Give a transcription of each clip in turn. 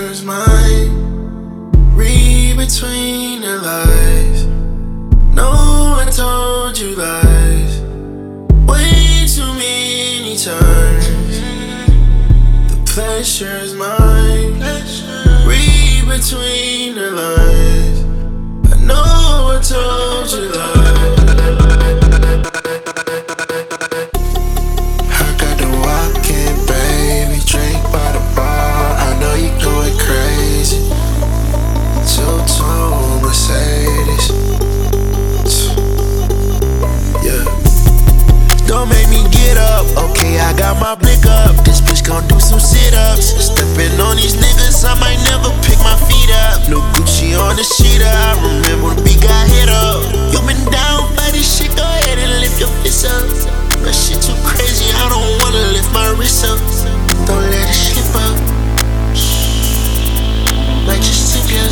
pleasure's mine. Read between the lines. No one told you lies. Way too many times. The pleasure's mine. Read between the lines. I know I told you lies. I got the walk-in, baby. Drink by the bar. I know you going crazy. Two-tone Mercedes. Yeah. Don't make me get up. Okay, I got my blick up. This bitch gon' do some sit-ups. Stepping on these niggas, I might never pick my feet up. No Gucci on the sheeter. I remember when we got hit up. You been down by this shit, go ahead and lift your fist up. That shit too crazy, I don't wanna lift my wrist up. Don't let it slip up. Might just tip ya.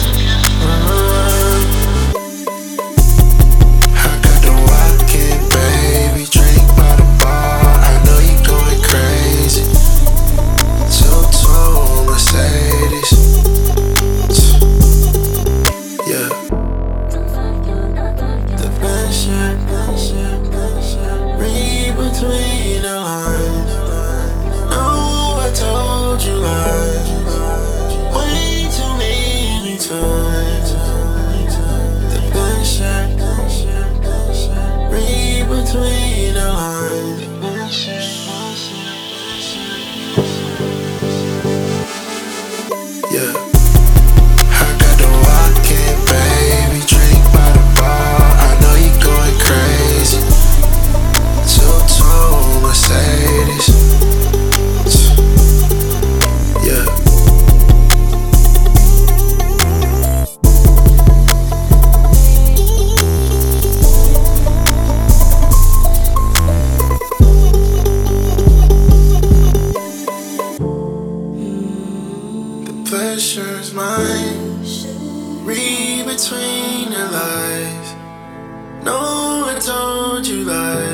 I got the walk-in, baby. Drink by the bar. I know you going crazy. Two-tone Mercedes. Yeah. The pleasure. Read between the lines. No, I told you lies. Way too many times. The pleasure. Read between the lines. Yeah. I got the walk-in, baby. Drink by the bar. I know you going crazy. Two-tone Mercedes. Yeah. The pleasure's mine. Read between the lines. No one told you lies.